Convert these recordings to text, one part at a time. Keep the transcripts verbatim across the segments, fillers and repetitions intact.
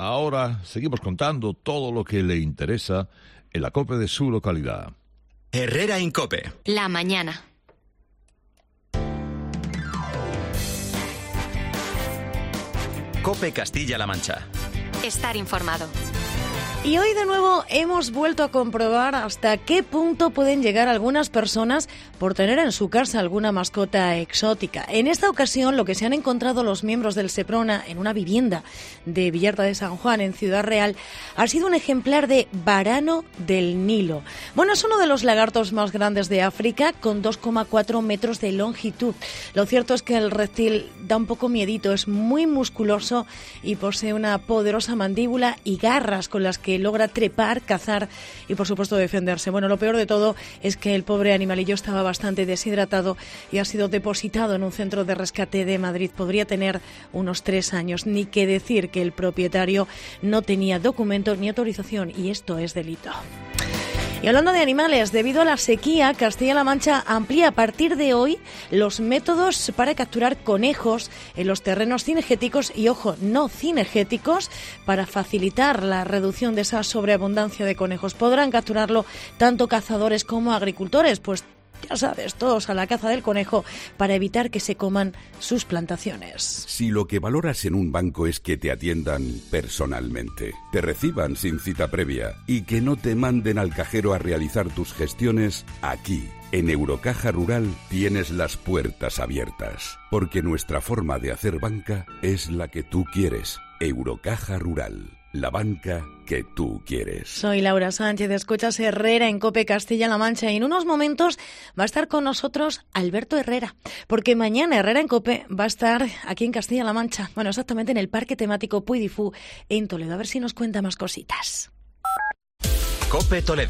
Ahora seguimos contando todo lo que le interesa en la COPE de su localidad. Herrera en COPE. La mañana. COPE Castilla-La Mancha. Estar informado. Y hoy de nuevo hemos vuelto a comprobar hasta qué punto pueden llegar algunas personas por tener en su casa alguna mascota exótica. En esta ocasión lo que se han encontrado los miembros del Seprona en una vivienda de Villarta de San Juan, en Ciudad Real, ha sido un ejemplar de varano del Nilo. Bueno, es uno de los lagartos más grandes de África, con dos coma cuatro metros de longitud. Lo cierto es que el reptil da un poco miedito, es muy musculoso y posee una poderosa mandíbula y garras con las que que logra trepar, cazar y, por supuesto, defenderse. Bueno, lo peor de todo es que el pobre animalillo estaba bastante deshidratado y ha sido depositado en un centro de rescate de Madrid. Podría tener unos tres años. Ni que decir que el propietario no tenía documentos ni autorización, y esto es delito. Y hablando de animales, debido a la sequía, Castilla-La Mancha amplía a partir de hoy los métodos para capturar conejos en los terrenos cinegéticos y, ojo, no cinegéticos, para facilitar la reducción de esa sobreabundancia de conejos. Podrán capturarlo tanto cazadores como agricultores, pues ya sabes, todos a la caza del conejo para evitar que se coman sus plantaciones. Si lo que valoras en un banco es que te atiendan personalmente, te reciban sin cita previa y que no te manden al cajero a realizar tus gestiones, aquí, en Eurocaja Rural, tienes las puertas abiertas. Porque nuestra forma de hacer banca es la que tú quieres. Eurocaja Rural. La banca que tú quieres. Soy Laura Sánchez, escuchas Herrera en COPE Castilla-La Mancha, y en unos momentos va a estar con nosotros Alberto Herrera, porque mañana Herrera en COPE va a estar aquí en Castilla-La Mancha, bueno, exactamente en el Parque Temático Puy di Fou en Toledo, a ver si nos cuenta más cositas. COPE Toledo.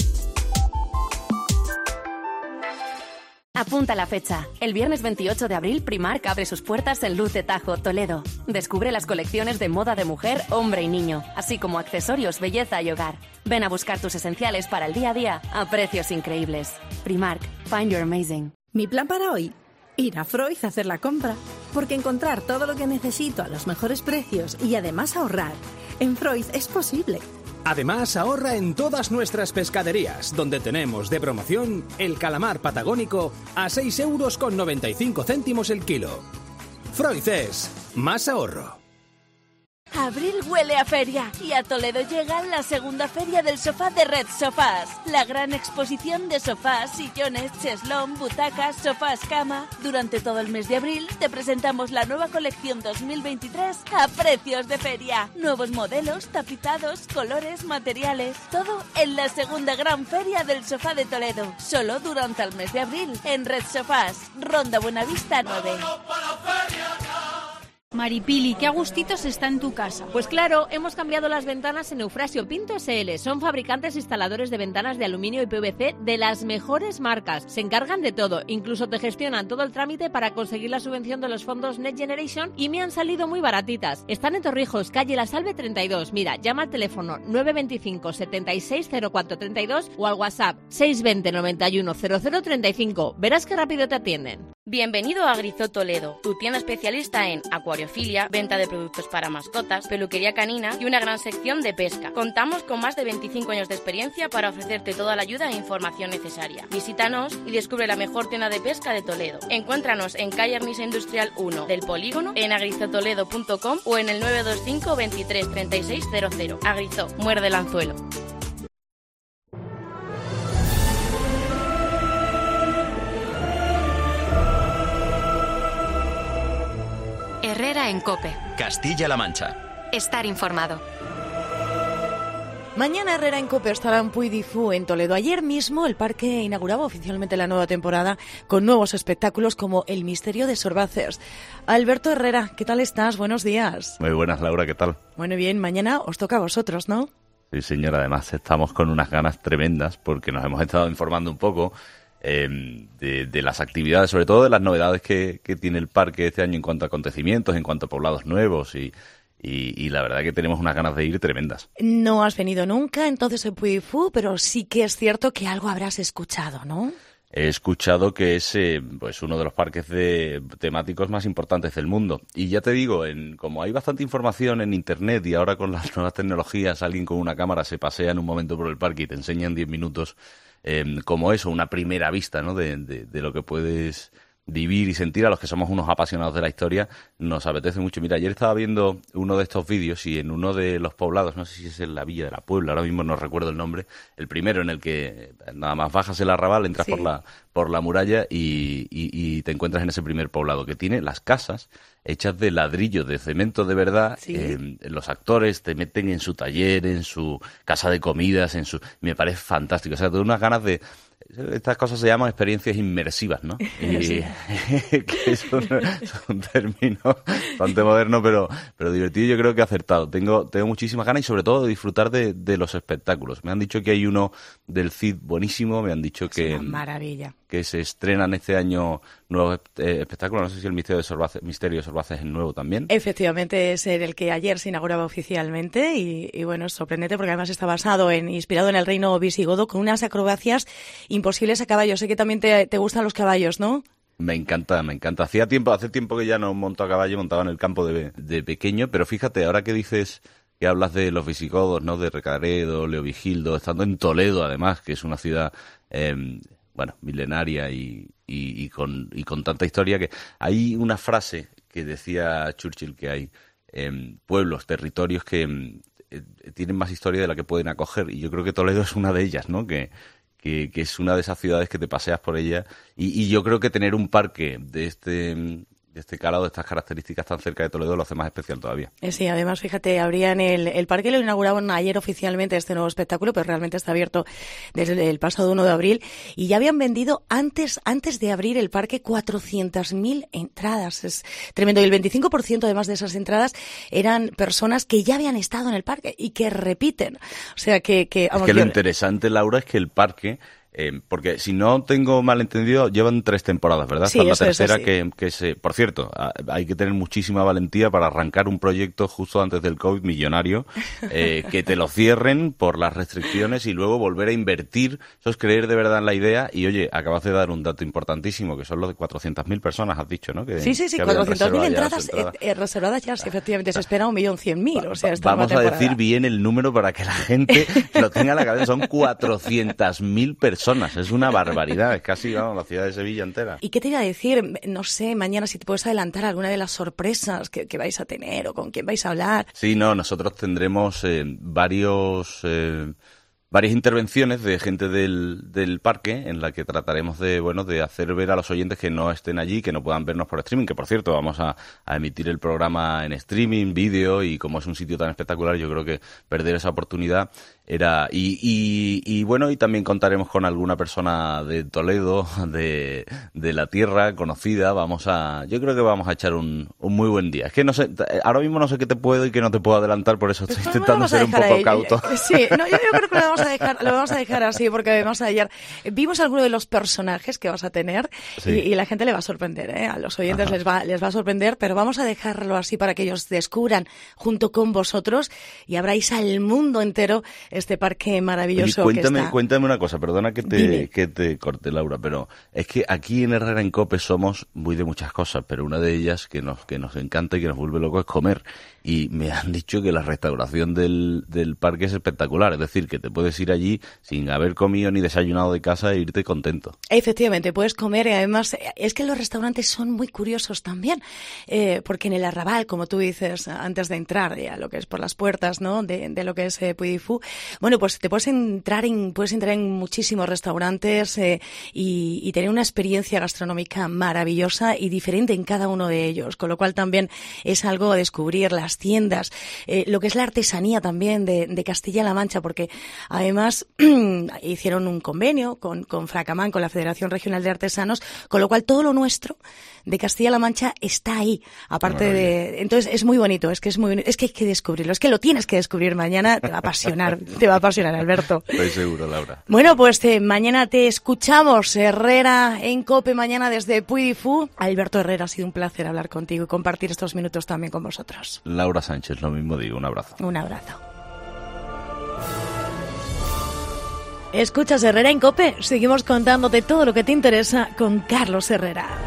Apunta la fecha. El viernes veintiocho de abril, Primark abre sus puertas en Luz de Tajo, Toledo. Descubre las colecciones de moda de mujer, hombre y niño, así como accesorios, belleza y hogar. Ven a buscar tus esenciales para el día a día a precios increíbles. Primark, find your amazing. Mi plan para hoy, ir a Freud a hacer la compra. Porque encontrar todo lo que necesito a los mejores precios y además ahorrar, en Freud es posible. Además, ahorra en todas nuestras pescaderías, donde tenemos de promoción el calamar patagónico a seis euros con noventa y cinco céntimos el kilo. Freud es más ahorro. Abril huele a feria y a Toledo llega la segunda feria del sofá de Red Sofás. La gran exposición de sofás, sillones, cheslón, butacas, sofás, cama. Durante todo el mes de abril te presentamos la nueva colección dos mil veintitrés a precios de feria. Nuevos modelos, tapizados, colores, materiales. Todo en la segunda gran feria del sofá de Toledo. Solo durante el mes de abril en Red Sofás, Ronda Buenavista nueve. Maripili, qué agustitos está en tu casa. Pues claro, hemos cambiado las ventanas en Eufrasio Pinto S L. Son fabricantes instaladores de ventanas de aluminio y P V C de las mejores marcas. Se encargan de todo, incluso te gestionan todo el trámite para conseguir la subvención de los fondos Next Generation y me han salido muy baratitas. Están en Torrijos, calle La Salve treinta y dos. Mira, llama al teléfono nueve veinticinco, setenta y seis, cero cuatro treinta y dos o al WhatsApp seis veinte, noventa y uno, cero cero treinta y cinco. Verás qué rápido te atienden. Bienvenido a Agrizó Toledo, tu tienda especialista en acuariofilia, venta de productos para mascotas, peluquería canina y una gran sección de pesca. Contamos con más de veinticinco años de experiencia para ofrecerte toda la ayuda e información necesaria. Visítanos y descubre la mejor tienda de pesca de Toledo. Encuéntranos en calle Arnisa Industrial uno del Polígono, en agrizotoledo punto com o en el nueve dos cinco, veintitrés, treinta y seis cero cero. Agrizó, muerde el anzuelo. Herrera en COPE. Castilla-La Mancha. Estar informado. Mañana Herrera en COPE estará en Puy di Fou, en Toledo. Ayer mismo el parque inauguraba oficialmente la nueva temporada con nuevos espectáculos como El misterio de Sorbaces. Alberto Herrera, ¿qué tal estás? Buenos días. Muy buenas, Laura, ¿qué tal? Bueno, bien, mañana os toca a vosotros, ¿no? Sí, señora, además estamos con unas ganas tremendas porque nos hemos estado informando un poco eh, de, de las actividades, sobre todo de las novedades que, que tiene el parque este año en cuanto a acontecimientos, en cuanto a poblados nuevos y... Y, y la verdad que tenemos unas ganas de ir tremendas. No has venido nunca entonces en Puy di Fou, pero sí que es cierto que algo habrás escuchado, ¿no? he escuchado que es eh, pues uno de los parques de, temáticos más importantes del mundo. Y ya te digo, en, como hay bastante información en internet y ahora con las nuevas tecnologías alguien con una cámara se pasea en un momento por el parque y te enseña en diez minutos eh, como eso, una primera vista, ¿no? de, de, de lo que puedes vivir y sentir. A los que somos unos apasionados de la historia nos apetece mucho. Mira, ayer estaba viendo uno de estos vídeos y en uno de los poblados, no sé si es en la Villa de la Puebla, ahora mismo no recuerdo el nombre, el primero en el que nada más bajas el arrabal, entras sí. por la por la muralla y, y, y te encuentras en ese primer poblado que tiene las casas hechas de ladrillo, de cemento de verdad. Sí. Eh, los actores te meten en su taller, en su casa de comidas, en su... Me parece fantástico. O sea, tengo unas ganas de... Estas cosas se llaman experiencias inmersivas, ¿no? Y sí. que es un, es un término bastante moderno, pero, pero divertido. Yo creo que he acertado. Tengo, tengo muchísimas ganas y sobre todo de disfrutar de, de los espectáculos. Me han dicho que hay uno del Cid buenísimo, me han dicho que... Es una maravilla. Que se estrenan este año nuevos eh, espectáculos. No sé si el Misterio de Sorbaces, Misterio de Sorbaces es nuevo también. Efectivamente, es el que ayer se inauguraba oficialmente y, y bueno, es sorprendente porque además está basado en, inspirado en el reino visigodo con unas acrobacias imposibles a caballo. Sé que también te, te gustan los caballos, ¿no? Me encanta, me encanta. Hacía tiempo, hace tiempo que ya no monto a caballo, montaba en el campo de, de pequeño, pero fíjate, ahora que dices que hablas de los visigodos, ¿no? De Recaredo, Leovigildo, estando en Toledo además, que es una ciudad... Eh, bueno, milenaria y, y, y, con, y con tanta historia, que hay una frase que decía Churchill, que hay eh, pueblos, territorios que eh, tienen más historia de la que pueden acoger, y yo creo que Toledo es una de ellas, ¿no? Que, que, que es una de esas ciudades que te paseas por ella, y, y yo creo que tener un parque de este... de este calado, de estas características tan cerca de Toledo, lo hace más especial todavía. Sí, además, fíjate, abrían el, el parque, lo inauguraban ayer oficialmente este nuevo espectáculo, pero realmente está abierto desde el pasado uno de abril, y ya habían vendido antes antes de abrir el parque cuatrocientas mil entradas. Es tremendo. Y el veinticinco por ciento además de esas entradas eran personas que ya habían estado en el parque y que repiten. O sea que... que vamos, es que lo yo... interesante, Laura, es que el parque... Eh, porque si no tengo mal entendido, llevan tres temporadas, ¿verdad? Sí, hasta la tercera sí. que, que se... Por cierto, hay que tener muchísima valentía para arrancar un proyecto justo antes del COVID millonario, eh, que te lo cierren por las restricciones y luego volver a invertir. Eso es creer de verdad en la idea. Y oye, acabas de dar un dato importantísimo, que son los de cuatrocientas mil personas, has dicho, ¿no? Que, sí, sí, sí, cuatrocientas mil entradas, entradas. Eh, eh, reservadas ya, sí, efectivamente, se espera un millón cien mil. O sea, esta Vamos a decir bien el número para que la gente lo tenga en la cabeza. Son cuatrocientas mil personas, es una barbaridad, es casi, vamos, la ciudad de Sevilla entera. ¿Y qué te iba a decir? No sé, mañana si te puedes adelantar alguna de las sorpresas que, que vais a tener o con quién vais a hablar. Sí, no, nosotros tendremos eh, varios... Eh, varias intervenciones de gente del, del parque en la que trataremos de, bueno, de hacer ver a los oyentes que no estén allí, que no puedan vernos por streaming, que por cierto vamos a, a emitir el programa en streaming, vídeo, y como es un sitio tan espectacular, yo creo que perder esa oportunidad era... Y, y, y bueno, y también contaremos con alguna persona de Toledo, de, de la tierra conocida. Vamos a... Yo creo que vamos a echar un, un muy buen día. Es que no sé, ahora mismo no sé qué te puedo y qué no te puedo adelantar, por eso estoy pues intentando ser un poco ahí. cauto. Sí, no, yo, yo creo que lo vamos a dejar, lo vamos a dejar así, porque además ayer vimos alguno de los personajes que vas a tener, sí. y, y la gente le va a sorprender, ¿eh? A los oyentes les va, les va a sorprender, pero vamos a dejarlo así para que ellos descubran junto con vosotros y abráis al mundo entero este parque maravilloso. Oye, cuéntame, que está. Cuéntame una cosa, perdona que te, que te corte, Laura, pero es que aquí en Herrera en Cope somos muy de muchas cosas, pero una de ellas que nos, que nos encanta y que nos vuelve locos es comer. Y me han dicho que la restauración del, del parque es espectacular, es decir, que te puedes ir allí sin haber comido ni desayunado de casa e irte contento. Efectivamente, puedes comer, y además es que los restaurantes son muy curiosos también, eh, porque en el arrabal, como tú dices, antes de entrar ya lo que es por las puertas, ¿no?, de, de lo que es eh, Puy du Fou, bueno, pues te puedes entrar en, puedes entrar en muchísimos restaurantes eh, y, y tener una experiencia gastronómica maravillosa y diferente en cada uno de ellos, con lo cual también es algo a descubrir, las tiendas, eh, lo que es la artesanía también de, de Castilla-La Mancha, porque además hicieron un convenio con, con Fracamán, con la Federación Regional de Artesanos, con lo cual todo lo nuestro de Castilla-La Mancha está ahí, aparte de... Entonces es muy bonito, es que es muy bonito, es que hay que descubrirlo, es que lo tienes que descubrir mañana, te va a apasionar, te va a apasionar, Alberto. Estoy seguro, Laura. Bueno, pues eh, mañana te escuchamos, Herrera en Cope, mañana desde Puy du Fou. Alberto Herrera, ha sido un placer hablar contigo y compartir estos minutos también con vosotros. Laura Sánchez, lo mismo digo, un abrazo. Un abrazo. Escuchas Herrera en COPE. Seguimos contándote todo lo que te interesa con Carlos Herrera.